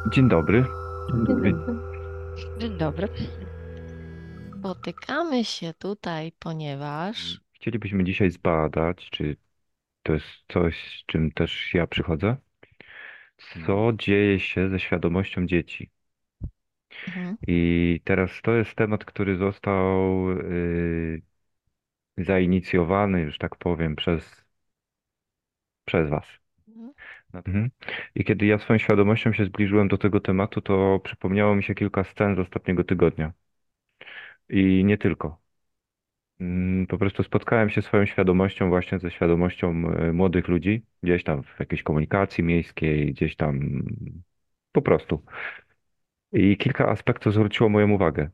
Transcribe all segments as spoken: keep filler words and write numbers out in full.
Dzień dobry. Dzień Dzień dobry. Wi- dobry. Dzień dobry. Spotykamy się tutaj, ponieważ Chcielibyśmy dzisiaj zbadać, czy to jest coś, z czym też ja przychodzę, mhm, co dzieje się ze świadomością dzieci. mhm, I teraz to jest temat, który został y, zainicjowany, że tak powiem, przez, przez Was. mhm. Mhm. I kiedy ja swoją świadomością się zbliżyłem do tego tematu, to przypomniało mi się kilka scen z ostatniego tygodnia. I nie tylko. Mm, Po prostu spotkałem się swoją świadomością właśnie ze świadomością e, młodych ludzi, gdzieś tam w jakiejś komunikacji miejskiej, gdzieś tam po prostu. I kilka aspektów zwróciło moją uwagę.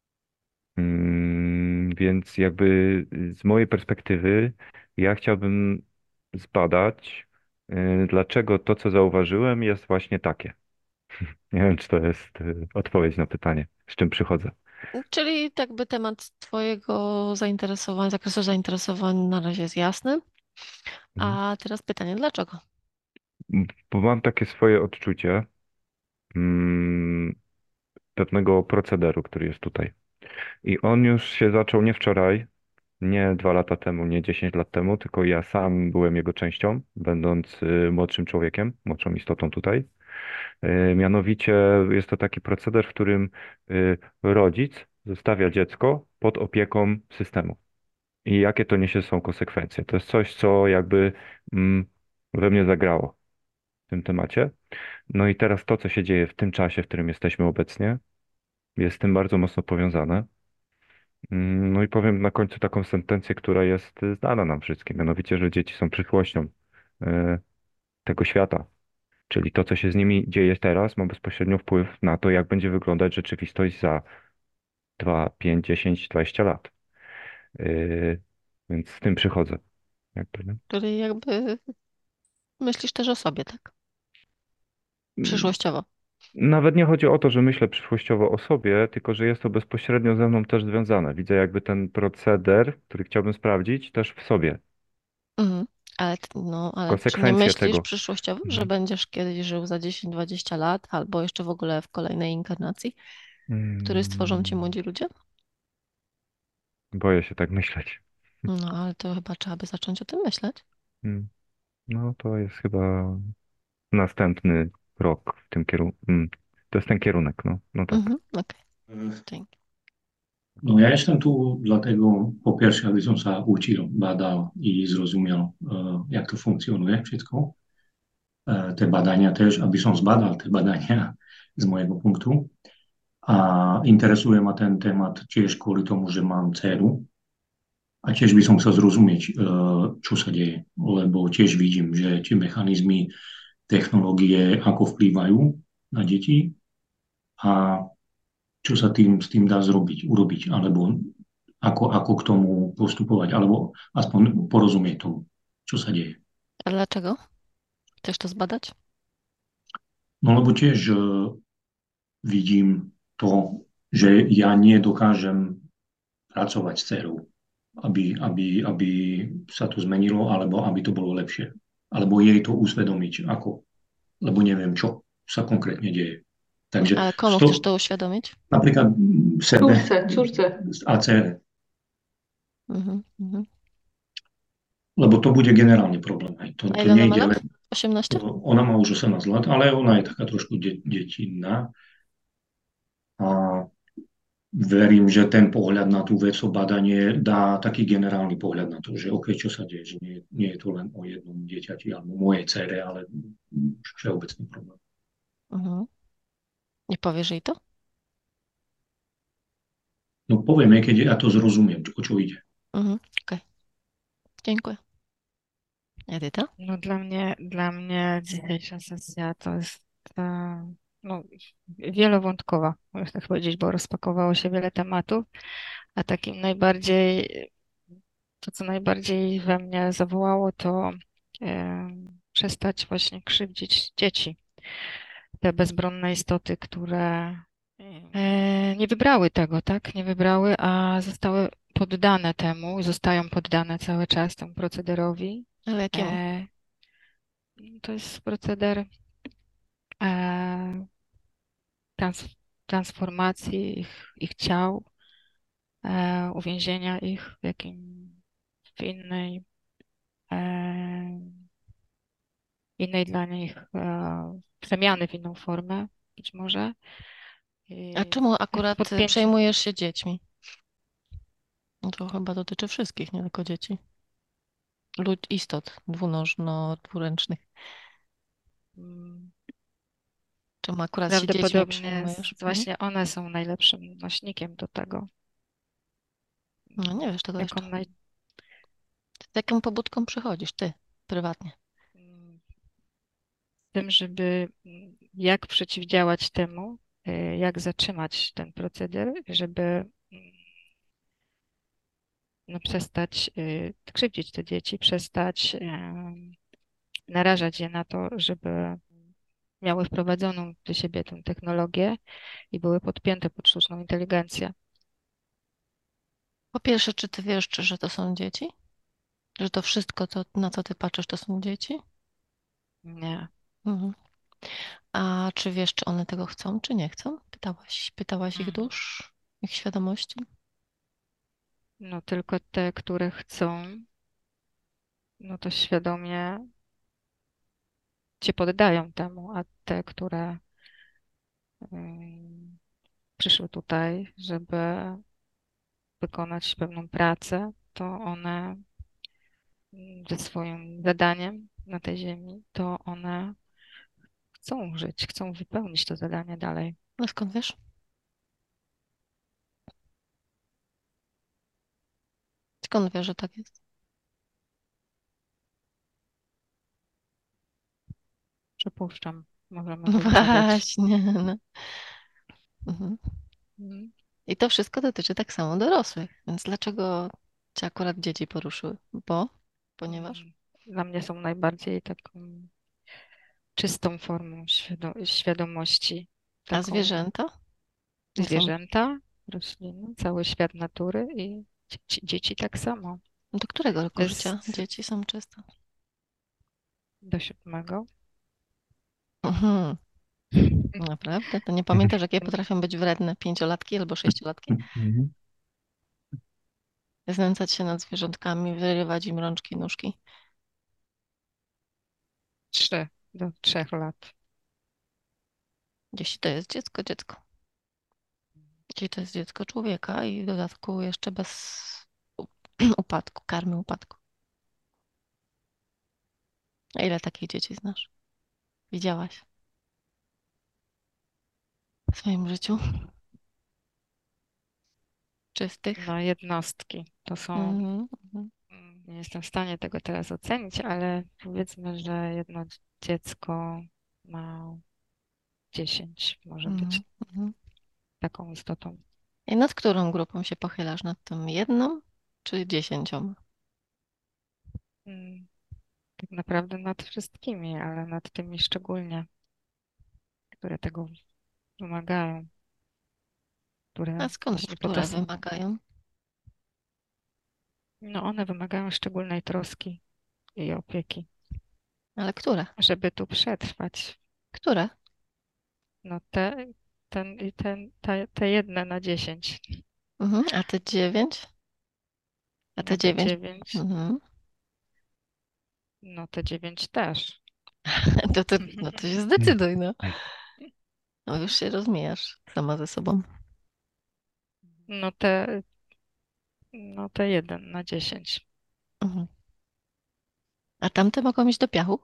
Mm, Więc jakby z mojej perspektywy ja chciałbym zbadać, e, dlaczego to, co zauważyłem, jest właśnie takie. Nie wiem, czy to jest e, odpowiedź na pytanie, z czym przychodzę. Czyli tak by temat Twojego zainteresowań, zakresu zainteresowań na razie jest jasny. Mhm. A teraz pytanie, dlaczego? Bo mam takie swoje odczucie mm, pewnego procederu, który jest tutaj. I on już się zaczął nie wczoraj, nie dwa lata temu, nie dziesięć lat temu, tylko ja sam byłem jego częścią, będąc y, młodszym człowiekiem, młodszą istotą tutaj. Y, Mianowicie jest to taki proceder, w którym y, rodzic zostawia dziecko pod opieką systemu. I jakie to niesie są konsekwencje? To jest coś, co jakby mm, we mnie zagrało w tym temacie. No i teraz to, co się dzieje w tym czasie, w którym jesteśmy obecnie, jest z tym bardzo mocno powiązane. Mm, No i powiem na końcu taką sentencję, która jest y, znana nam wszystkim, mianowicie, że dzieci są przyszłością e, tego świata. Czyli to, co się z nimi dzieje teraz, ma bezpośrednio wpływ na to, jak będzie wyglądać rzeczywistość za dwa, pięć, dziesięć, dwadzieścia lat. E, Więc z tym przychodzę. Jakby, nie? Czyli jakby myślisz też o sobie, tak? Mm, Przyszłościowo. Nawet nie chodzi o to, że myślę przyszłościowo o sobie, tylko że jest to bezpośrednio ze mną też związane. Widzę jakby ten proceder, który chciałbym sprawdzić, też w sobie. Mhm. Ale, t- no, ale czy nie Konsekwencje myślisz tego. przyszłościowo, że Mhm. będziesz kiedyś żył za dziesięć dwadzieścia lat, albo jeszcze w ogóle w kolejnej inkarnacji, który stworzą ci Mm, młodzi ludzie? Boję się tak myśleć. No, ale to chyba trzeba by zacząć o tym myśleć. Mm, No to jest chyba następny krok w tym kierunku. To jest ten kierunek, no, no tak. Mhm, okej, dzięki. No ja jestem tu dlatego, po pierwsze, aby som sa učil, badal i zrozumiel, eh, jak to funkcionuje všetko. Eh, Te badania też, aby som zbadal te badania z mojego punktu. A interesuje ma ten temat tiež kvôli tomu, že mám dceru a tiež by som chcel zrozumieť, eh, čo sa deje, lebo tiež vidím, že tie mechanizmy technológie ako vplývajú na deti a čo sa tým, s tým dá zrobiť, urobiť, alebo ako, ako k tomu postupovať, alebo aspoň porozumieť tomu, čo sa deje. A dlaczego? Chcesz to zbadać? No lebo tiež e, vidím to, že ja nedokážem pracovať s dcerou, aby, aby, aby sa to zmenilo, alebo aby to bolo lepšie. Alebo jej to usvedomiť, ako, lebo neviem, čo sa konkrétne deje. Takže Ale z komu chcesz to, to uświadomić? napríklad sebe Córce, córce. a dcere, Mhm, mhm. lebo to bude generálny problém. Aj. To, A to ile ona ma nejde lat? len. osiemnaście? Ona má už osemnásť let, ale ona je taká trošku de- detinná. A verím, že ten pohľad na tú vec, o badanie dá taký generálny pohľad na to, že OK, čo sa deje, že nie, nie je to len o jednom dieťati alebo mojej cére, ale všeobecný problém. Mhm. Nie powiesz jej to? No poviem jej, keď ja to zrozumiem, o čo ide. Mhm. Okej, dziękuję. Edyta? No dla mnie, dla mnie dzisiejsza sesja to jest e, no, wielowątkowa, można tak powiedzieć, bo rozpakowało się wiele tematów, a takim najbardziej, to co najbardziej we mnie zawołało, to e, przestać właśnie krzywdzić dzieci, te bezbronne istoty, które e, nie wybrały tego, tak? Nie wybrały, a zostały poddane temu, zostają poddane cały czas temu procederowi. Ale jakiemu? E, to jest proceder e, trans, transformacji ich, ich ciał, e, uwięzienia ich w jakim, w innej, e, innej dla nich e, przemiany w inną formę, być może. A I czemu w akurat y, podpięciu. przejmujesz się dziećmi? No to chyba dotyczy wszystkich, nie tylko dzieci. Lud istot dwunożno, dwuręcznych. mm, Czemu akurat się dziećmi Prawdopodobnie przejmujesz? s- Mhm. właśnie one są najlepszym nośnikiem do tego. No nie wiesz tego Jaką jeszcze. naj, Z jaką pobudką przychodzisz ty, prywatnie? mm, tym, żeby mm, jak przeciwdziałać temu, y, jak zatrzymać ten proceder, żeby mm, no, przestać y, krzywdzić te dzieci, przestać em, narażać je na to, żeby miały wprowadzoną do siebie tę technologię i były podpięte pod sztuczną inteligencję. Po pierwsze, czy ty wiesz, czy, że to są dzieci? Że to wszystko, to, na co ty patrzysz, to są dzieci? Nie, Mhm. A czy wiesz, czy one tego chcą, czy nie chcą? Pytałaś, pytałaś ich mm, dusz, ich świadomości? no tylko te, które chcą, no to świadomie się poddają temu, a te, które ym, przyszły tutaj, żeby wykonać pewną pracę, to one ym, ze swoim zadaniem na tej ziemi, to one chcą żyć, chcą wypełnić to zadanie dalej. No skąd wiesz? Skąd wiesz, że tak jest? Przypuszczam, możemy No tak gadać. właśnie. No. Mhm. Mm, I to wszystko dotyczy tak samo dorosłych. Więc dlaczego cię akurat dzieci poruszyły? Bo? Ponieważ? mm. Dla mnie są najbardziej taką czystą formą świado- świadomości, A taką zwierzęta? Nie są. zwierzęta, rośliny, cały świat natury i dzieci, dzieci tak samo. Do którego To roku życia jest dzieci są czyste? do siódmego. Mhm. Naprawdę? To nie pamiętasz, jakie potrafią być wredne pięciolatki albo sześciolatki? Mhm. Znęcać się nad zwierzątkami, wyrywać im rączki, nóżki. Trzy do trzech lat. Jeśli to jest dziecko, dziecko. Jeśli to jest dziecko człowieka i w dodatku jeszcze bez u- upadku, karmy upadku. A ile takich dzieci znasz? Widziałaś w swoim życiu? Czystych? No, jednostki to są, Mhm, mhm, mm, nie jestem w stanie tego teraz ocenić, ale powiedzmy, że jedno dziecko ma dziesięć, może być mhm, mhm. taką istotą. I nad którą grupą się pochylasz? Nad tą jedną czy dziesięcioma? Mm, Tak naprawdę nad wszystkimi, ale nad tymi szczególnie, które tego wymagają, A które skąd wiesz, właśnie po to które są. wymagają? No, one wymagają szczególnej troski i opieki, Ale które? żeby tu przetrwać. Które? No te, ten i ten, te, te jedne na dziesięć. Mhm. A te dziewięć? A No te te dziewięć? dziewięć, Mhm. no te dziewięć też. To, to, no to się zdecyduj, no. No już się rozmijasz sama ze sobą. No te, no te jeden na dziesięć. Mhm. A tamte mogą iść do piachu?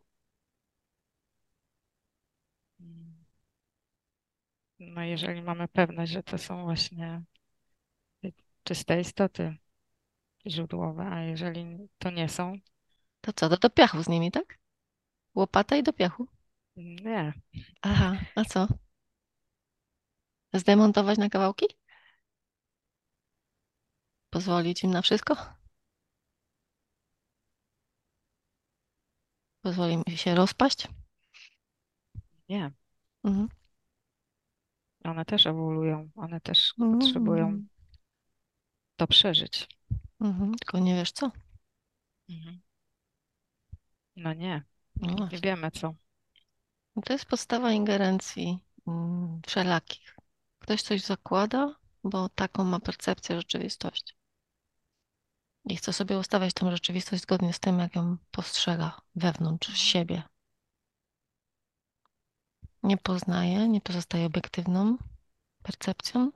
No jeżeli mamy pewność, że to są właśnie czyste istoty źródłowe, a jeżeli to nie są, To co, to do piachu z nimi, tak? Łopata i do piachu. nie. Aha, a co? Zdemontować na kawałki? Pozwolić im na wszystko? Pozwolić im się rozpaść? Nie, Mhm. one też ewoluują, one też potrzebują Mhm. to przeżyć. Mhm. Tylko nie wiesz co? Mhm. No nie, No nie właśnie. wiemy co. To jest podstawa ingerencji mm, wszelakich. Ktoś coś zakłada, bo taką ma percepcję rzeczywistości. I chce sobie ustawiać tą rzeczywistość zgodnie z tym, jak ją postrzega wewnątrz siebie. Nie poznaje, nie pozostaje obiektywną percepcją,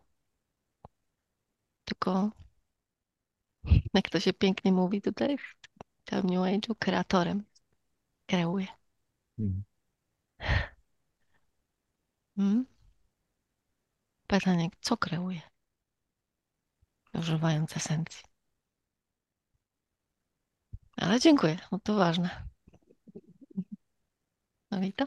tylko, jak to się pięknie mówi tutaj w tym New Age'u, kreatorem. Kreuje. Mhm. Mm? Pytanie, co kreuje? Używając esencji. Ale dziękuję, no to ważne. Anita?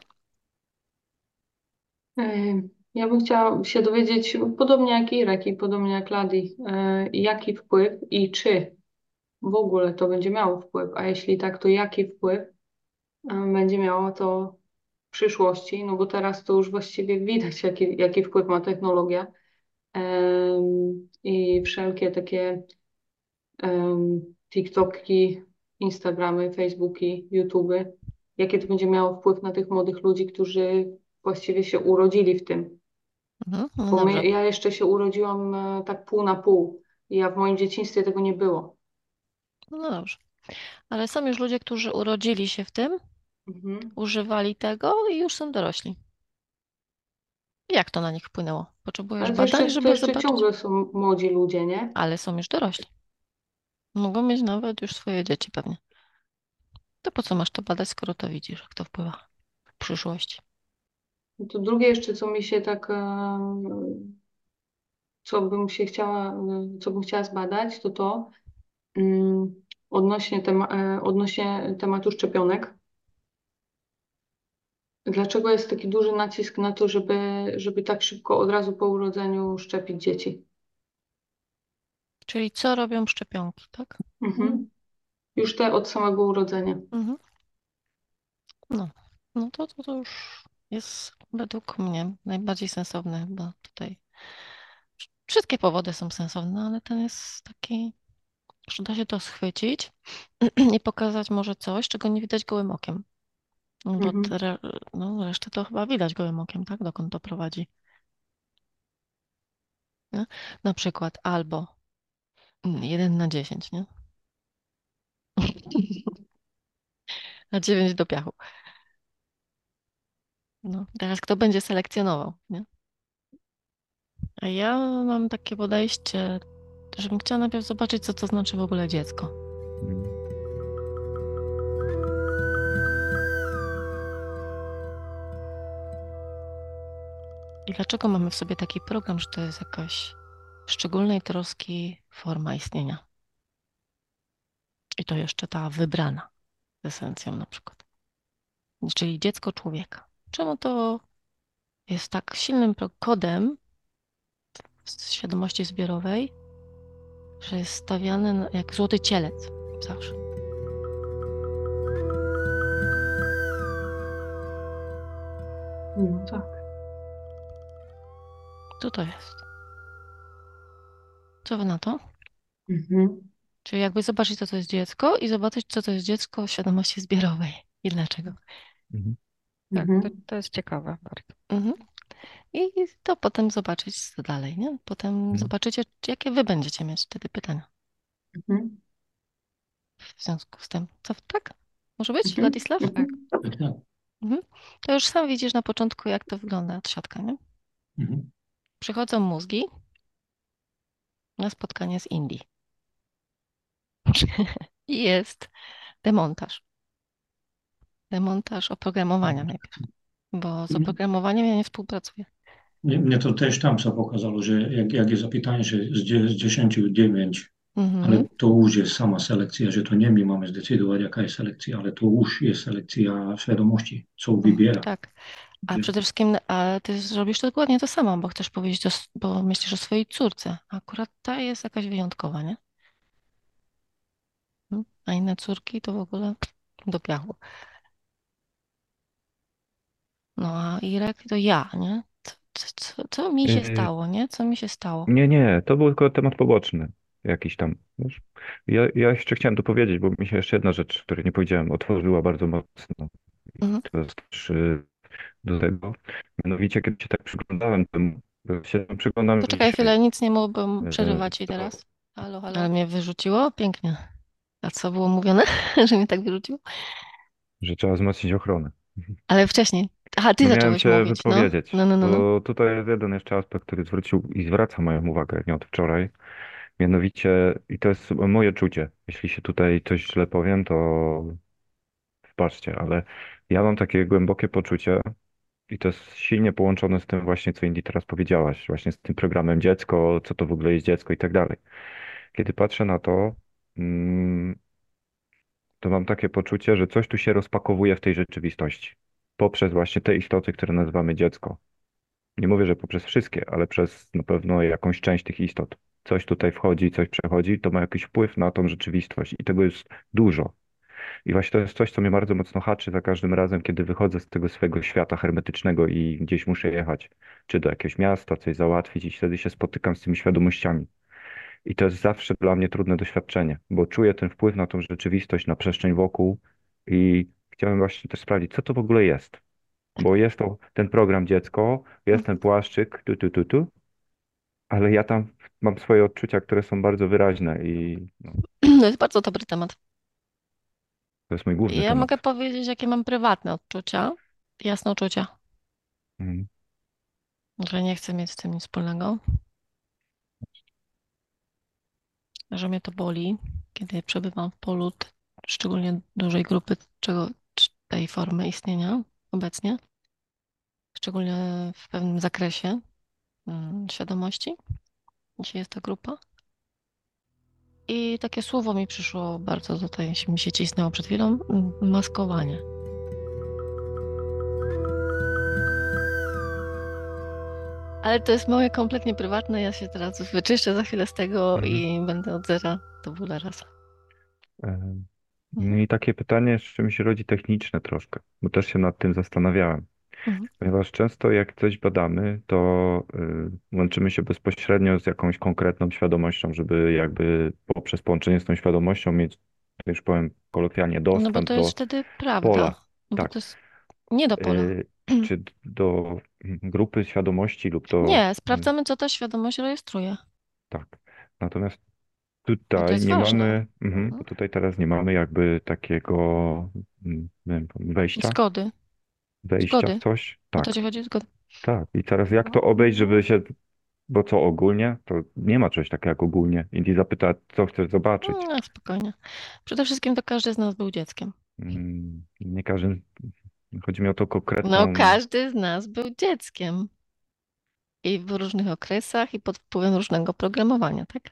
E, Ja bym chciała się dowiedzieć, podobnie jak Irek i podobnie jak Ladi, e, jaki wpływ i czy w ogóle to będzie miało wpływ, a jeśli tak, to jaki wpływ e, będzie miało to w przyszłości, no bo teraz to już właściwie widać, jaki, jaki wpływ ma technologia em, i wszelkie takie em, TikToki, Instagramy, Facebooki, YouTuby, jakie to będzie miało wpływ na tych młodych ludzi, którzy właściwie się urodzili w tym. Mhm, no Bo my, dobrze. ja jeszcze się urodziłam e, tak pół na pół. I ja w moim dzieciństwie tego nie było. No dobrze. Ale są już ludzie, którzy urodzili się w tym, Mhm. używali tego i już są dorośli. Jak to na nich wpłynęło? Potrzebujesz Ale to badań, jeszcze, to żeby jeszcze zobaczyć. ciągle są młodzi ludzie, nie? Ale są już dorośli. Mogą mieć nawet już swoje dzieci pewnie. To po co masz to badać, skoro to widzisz, jak to wpływa w przyszłości? No to drugie jeszcze, co mi się tak, e, co bym się chciała, e, co bym chciała zbadać, to to mm, odnośnie, tema, e, odnośnie tematu szczepionek. Dlaczego jest taki duży nacisk na to, żeby, żeby tak szybko od razu po urodzeniu szczepić dzieci? Czyli co robią szczepionki, tak? Mhm. Już te od samego urodzenia. Mhm. No, no to, to, to już jest według mnie najbardziej sensowne chyba tutaj. Wszystkie powody są sensowne, ale ten jest taki, że da się to schwycić i pokazać może coś, czego nie widać gołym okiem. No bo Mhm. te, re- no, resztę to chyba widać gołym okiem, tak? Dokąd to prowadzi. Nie? Na przykład albo mm, jeden na dziesięć, nie? A dziewięć do piachu. No, teraz kto będzie selekcjonował, nie? A ja mam takie podejście, żebym chciała najpierw zobaczyć, co to znaczy w ogóle dziecko. Mhm. I dlaczego mamy w sobie taki program, że to jest jakaś szczególnej troski forma istnienia. I to jeszcze ta wybrana z esencją na przykład. Czyli dziecko człowieka. Czemu to jest tak silnym pro- kodem w świadomości zbiorowej, że jest stawiany na- jak złoty cielec zawsze. No tak. Co to jest? Co wy na to? Mhm. Czyli jakby zobaczyć, co to jest dziecko i zobaczyć, co to jest dziecko w świadomości zbiorowej i dlaczego. Mhm. Tak, to, Mhm. to jest ciekawe bardzo. Mhm. I to potem zobaczyć co dalej, nie? Potem Mhm. zobaczycie, jakie wy będziecie mieć wtedy pytania Mhm. w związku z tym. Co, tak? Może być, Mhm. Władysław? Mhm. Tak, tak. Mhm. To już sam widzisz na początku, jak to wygląda od siatka, nie? Mhm. Przychodzą mózgi na spotkanie z Indii. I jest demontaż. Demontaż oprogramowania najpierw, bo z Mhm. oprogramowaniem ja nie współpracuję. Mnie, mnie to też tam co pokazało, że jak, jak jest zapytanie, że z, dzie- z dziesięciu dziewięć, Mhm. ale to już jest sama selekcja, że to nie my mamy zdecydować, jaka jest selekcja, ale to już jest selekcja świadomości, co Mhm, wybiera. tak. A Że- przede wszystkim a ty zrobisz to dokładnie to samo, bo chcesz powiedzieć, o, s- bo myślisz o swojej córce. A akurat ta jest jakaś wyjątkowa, nie? Mhm. A inne córki to w ogóle do piachu. No a Irek to ja, nie? Co, co, co, co mi się Y, stało, nie? Co mi się stało? Nie, nie, to był tylko temat poboczny jakiś tam. Wiesz? Ja, ja jeszcze chciałem tu powiedzieć, bo mi się jeszcze jedna rzecz, której nie powiedziałem, otworzyła bardzo mocno. Mhm. To jest też y, do tego. Mianowicie, kiedy się tak przyglądałem temu, bo się temu przyglądam Poczekaj dzisiaj, chwilę, nic nie mógłbym e, przerywać ci to, teraz. Halo, halo. Ale mnie wyrzuciło? Pięknie. A co było mówione, że mnie tak wyrzuciło? że trzeba wzmocnić ochronę. Ale wcześniej. Aha, ty No miałem zacząłeś się mówić, no. wypowiedzieć, No, no, no, no. bo tutaj jest jeden jeszcze aspekt, który zwrócił i zwraca moją uwagę nie od wczoraj. Mianowicie, i to jest moje czucie. Jeśli się tutaj coś źle powiem, to wybaczcie, ale ja mam takie głębokie poczucie, i to jest silnie połączone z tym właśnie, co Indy teraz powiedziałaś, właśnie z tym programem dziecko, co to w ogóle jest dziecko i tak dalej. Kiedy patrzę na to, mm, to mam takie poczucie, że coś tu się rozpakowuje w tej rzeczywistości. Poprzez właśnie te istoty, które nazywamy dziecko. Nie mówię, że poprzez wszystkie, ale przez na pewno jakąś część tych istot. Coś tutaj wchodzi, coś przechodzi, to ma jakiś wpływ na tą rzeczywistość i tego jest dużo. I właśnie to jest coś, co mnie bardzo mocno haczy za każdym razem, kiedy wychodzę z tego swojego świata hermetycznego i gdzieś muszę jechać, czy do jakiegoś miasta, coś załatwić i wtedy się spotykam z tymi świadomościami. I to jest zawsze dla mnie trudne doświadczenie, bo czuję ten wpływ na tą rzeczywistość, na przestrzeń wokół i chciałem właśnie też sprawdzić, co to w ogóle jest. Bo jest to ten program dziecko, jest ten Mhm. płaszczyk, tu, tu, tu, tu, ale ja tam mam swoje odczucia, które są bardzo wyraźne i no, To jest bardzo dobry temat. to jest mój główny Ja mogę temat. powiedzieć, jakie mam prywatne odczucia, jasne uczucia, Mhm. że nie chcę mieć z tym nic wspólnego, że mnie to boli, kiedy przebywam w polu t- szczególnie dużej grupy czego, c- tej formy istnienia obecnie, szczególnie w pewnym zakresie mm, świadomości, jeśli jest ta grupa. I takie słowo mi przyszło bardzo tutaj, się- mi się cisnęło przed chwilą, mm, maskowanie. Ale to jest moje kompletnie prywatne, ja się teraz wyczyszczę za chwilę z tego Mhm. i będę od zera do bóle raz. E, No Mhm. i takie pytanie jeszcze mi się rodzi techniczne troszkę, bo też się nad tym zastanawiałem. Mhm. Ponieważ często jak coś badamy, to y, łączymy się bezpośrednio z jakąś konkretną świadomością, żeby jakby poprzez połączenie z tą świadomością mieć, to już powiem kolokwialnie, No bo dostęp to jest do wtedy prawda, pola. no bo Tak. to jest nie do pola. Y, czy d- do grupy świadomości lub do... Nie, y, sprawdzamy, co ta świadomość rejestruje, Tak. Natomiast bo to tutaj jest nie ważne. mamy, mhm, Mhm. bo tutaj teraz nie mamy jakby takiego mm, nie wiem, wejścia, Zgody, wejścia w zgody. coś. O to Tak. ci chodzi, zgody. Tak, i teraz jak to obejść, żeby się, bo co ogólnie, to nie ma czegoś takiego jak ogólnie. Indy zapyta, co chcesz zobaczyć. No, spokojnie. Przede wszystkim to każdy z nas był dzieckiem. Mm, Nie każdy, chodzi mi o to No, konkretną, każdy z nas był dzieckiem. I w różnych okresach i pod wpływem różnego programowania, tak?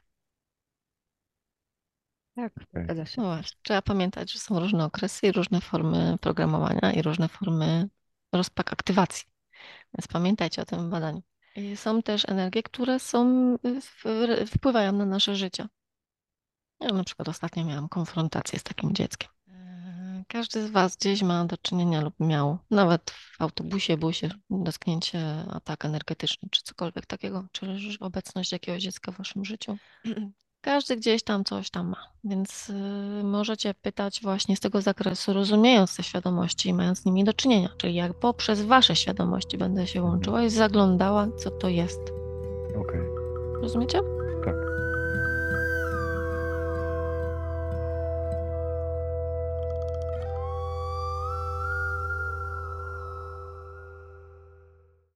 Tak, okej, zgadza się. No właśnie, trzeba pamiętać, że są różne okresy i różne formy programowania i różne formy rozpak aktywacji. Więc pamiętajcie o tym badaniu. I są też energie, które są, w, wpływają na nasze życie. Ja na przykład ostatnio miałam konfrontację z takim dzieckiem. E, Każdy z Was gdzieś ma do czynienia lub miał, nawet w autobusie, busie, dotknięcie, atak energetyczny, czy cokolwiek takiego, czy obecność jakiegoś dziecka w Waszym życiu. Każdy gdzieś tam coś tam ma, więc y, możecie pytać właśnie z tego zakresu, rozumiejąc te świadomości i mając z nimi do czynienia, czyli jak poprzez Wasze świadomości będę się Mhm. łączyła i zaglądała, co to jest. okej, Rozumiecie? tak.